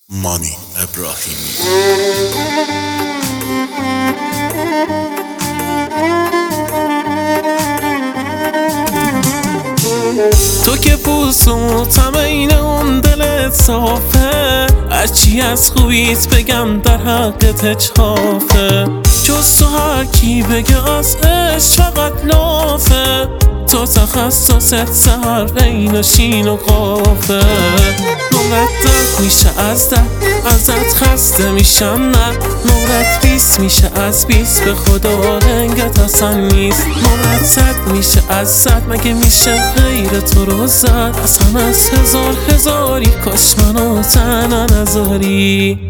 مانی ابراهیمی. تو که پوسوتم این اون دلت صافه، هرچی از خوبیت بگم در حقت چافه. جز تو هر کی بگه از عشق فقط لافه، تو تخصصت سهر بین و شین و قافه. نمرت 10 میشه از 10، ازت خسته میشم نه. نمرت 20 میشه از 20، به خدا رنگت اصلا نیست. نمرت 100 میشه از 100، مگه میشه غیر تو رو زد؟ اصلا از هزاری کاش منو تنها نذاری.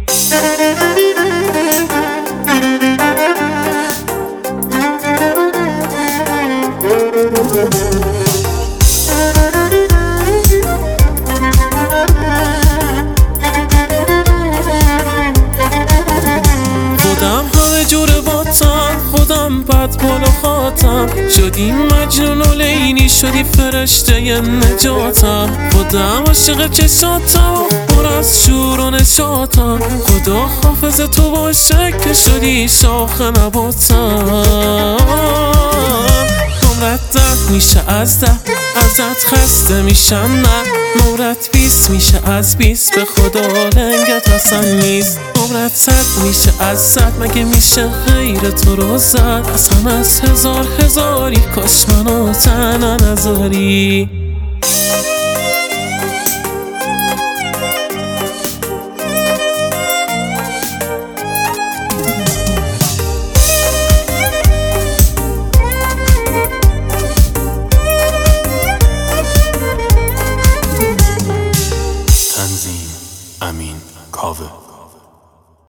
خودم همه جور باتم، خودم بد بال و خاتم. شدی مجنون و لیلی، شدی فرشته نجاتم. خودم عاشق چشاتم، پر از شور و نشاتم. خدا حافظ تو باشه که شدی شاخ نباتم. نمرت 10 میشه از 10، ازت خسته میشم نه. نمرت 20 میشه از 20، به خدا رنگت اصلا نیست. نمرت 100 میشه از 100، مگه میشه غیر تو رو زد؟ اصلا از هزاری کاش منو تنها نذاری. تنظیم امین کاوه.